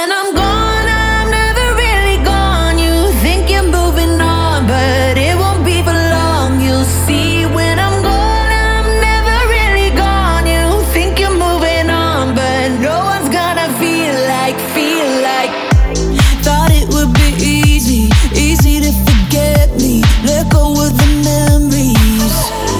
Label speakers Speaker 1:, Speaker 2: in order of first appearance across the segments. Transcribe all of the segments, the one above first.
Speaker 1: When I'm gone, I'm never really gone. You think you're moving on, but it won't be for long. You'll see when I'm gone, I'm never really gone. You think you're moving on, but no one's gonna feel like. Thought it would be easy to forget me, let go of the memories.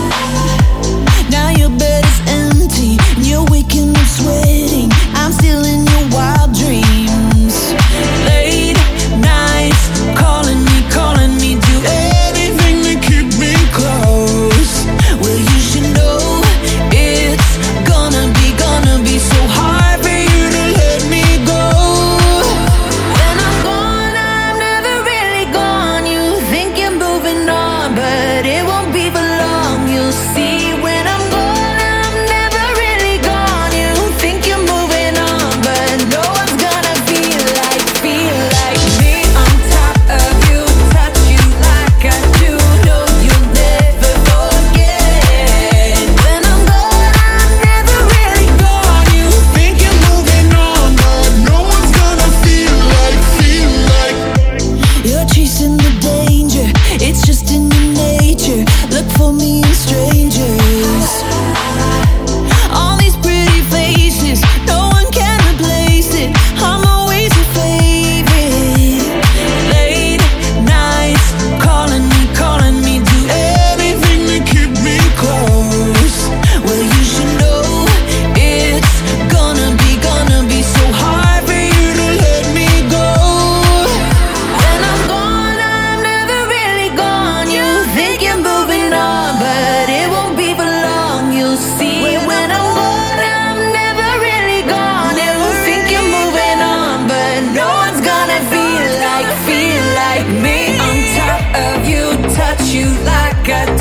Speaker 1: Now your bed is empty, and you're waking up sweating. I'm still in your wild dreams. Late nights, calling me, do anything to keep me close. Well, you should know it's gonna be so hard for you to let me go. When I'm gone, I'm never really gone. You think you're moving on, but it won't be for long. You'll see when I'm gone, I'm never really gone. You think you're moving on, but no one's gonna feel like me. On top of you, touch you like I do. Know you'll never forget. When I'm gone, I'm never really gone. You
Speaker 2: Think you're moving on, but no one's gonna feel like.
Speaker 1: You're chasing the danger, it's just in your nature. Look for me in strangers. All these pretty faces, no one can replace it. I'm always your favorite. Late nights, calling me, do
Speaker 2: Anything to keep me close.
Speaker 1: well, you should know it's gonna be so hard for you to let me go. When I'm gone, I'm never really gone. You think you're moving on, but it won't be for long. You'll see when I'm gone, I'm never really gone. You think you're moving on, but no one's gonna feel like me. On top of you, touch you like I do.